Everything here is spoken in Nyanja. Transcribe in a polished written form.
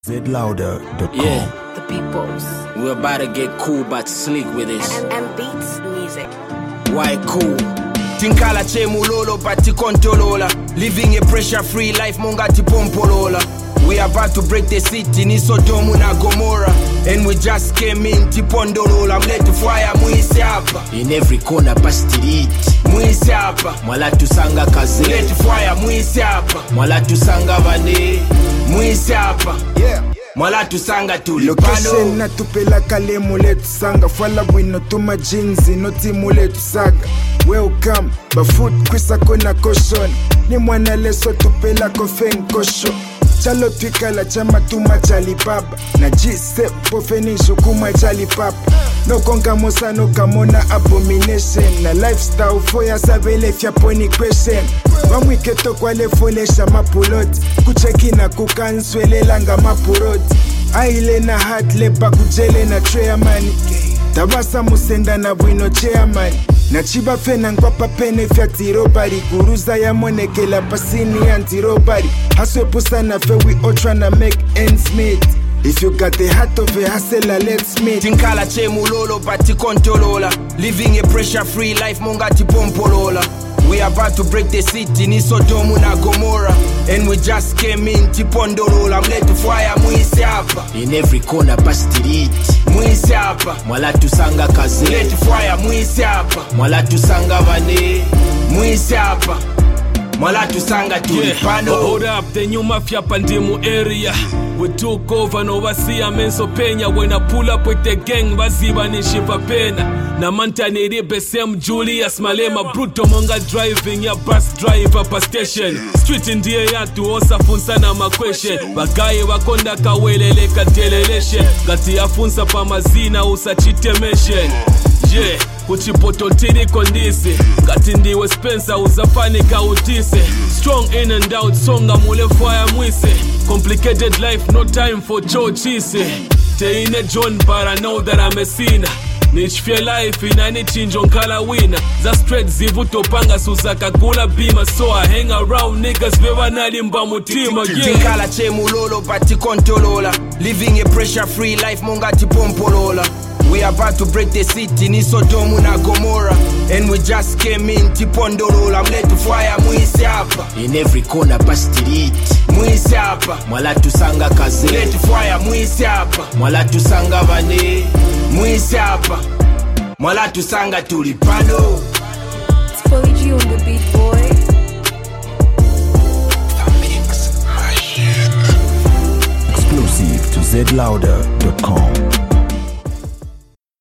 zlouder.com. Yeah, The peoples. we're about to get cool, but sleek with this. And beats music. Why cool? Tinkala che mulolo pati kontolola. Living a pressure-free life mongati pompolola. We about to break the city ni Sodomu na Gomorrah. And we just came in tipondolola. Mletu fire muisi hapa. In every corner pastiriti muisi hapa. Mwala tusanga kaze. Mletu fire muisi hapa. Mwala tusanga vane muisi hapa. Yeah. Mwala tusanga tulipano. Location na tupela kale mule tusanga. Fala wino tuma jinzi noti mule tusaga. Welcome, bafoot kwisa kona caution. Ni mwana leso tupela kofeng kosho. Chalo twikala chama tuma chali papa. Na jise pofenisho kuma chali papa. No konga mosa no kamona abomination. Na lifestyle foya savele fya poni question. Wamwiketo kwa lefolesha mapuloti. Kucheki na kukanswelelanga mapuroti. Aile na hat leba kujele na treamani. Tabasa musenda na bwino chairman. Na chiba fena ngwapa pene fya tirobari. Guruza ya monekela pasini antirobari. Haswe pusa na fe we all tryna make ends meet. If you got the heart of a hustler, let's meet. Tinkala che mulolo pati kontolola. Living a pressure-free life mongati pompolola. We about to break the city ni Sodomu na Gomorrah. And we just came in tipondolola. Mletu fire muisi hapa. In every corner pastiriti muisi hapa. Mwala tusanga kaze. Mletu fire muisi hapa. Mwala tusanga vane muisi hapa. Mwala tusanga tulipano. Hold up, the new mafia pandimu area. We took over no wasia menso penya. When I pull up with the gang, waziba ni shiva pena. Na manta ni ribe sem Julius Malema. Bruto monga driving ya bus driver pa station. Street ndiye yatu osa funsa na makweshen. Bagaye wakonda kawelele kateleleshen. Gati ya funsa pa mazina usachite mention. Yeah, kuchipototiri kondisi. Gati ndiwe Spencer uzafani kautise. Strong in and out, songa mule fire mwise. Complicated life, no time for chochise. Teine John, but I know that I'm a sinner. Nichfie life inani chinjo nkala wina. Za straight zivuto panga susaka kula bima. So I hang around niggas beba nalimba mutima. Tinkala che mulolo pati kontolola. Living a pressure-free life mongati pompolola. We about to break the city ni Sodomu na Gomorrah. And we just came in tipondolola. Mletu fire muisi hapa. In every corner pastiriti muisi hapa. Mwala tusanga kaze. Mletu fire muisi hapa. Mwala tusanga vane muisi hapa. Mwala tusanga tulipano. It's Fully G on the beat, boy. Exclusive to zlouder.com.